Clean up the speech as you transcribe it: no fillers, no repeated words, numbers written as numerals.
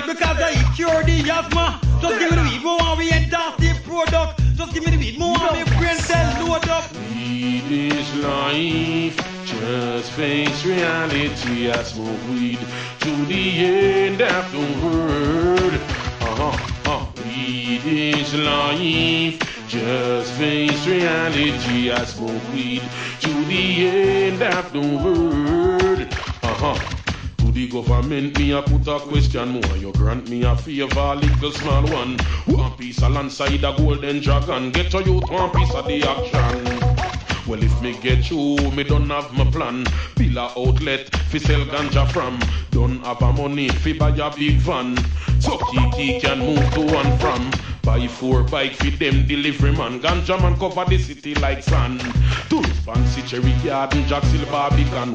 because I cure the asthma. Just give me the weed, more and we endorse the product. Just give me the weed, more and my brain cell load up. Weed is life, just face reality. I smoke weed to the end of the world. Weed is life, just face reality. I smoke weed to the end of the world. To the government, me a put a question more. You grant me a favor, little small one. One piece of land side a golden dragon. Get to you one piece of the action. Well, if me get you, me don't have my plan. Bill a outlet, fi sell ganja from. Don't have a money, fi buy a big van. So Kiki can move to and from. Buy 4 bike fi them delivery man. Ganja man cover the city like sand. To fancy cherry garden, Jack Silver Barbican.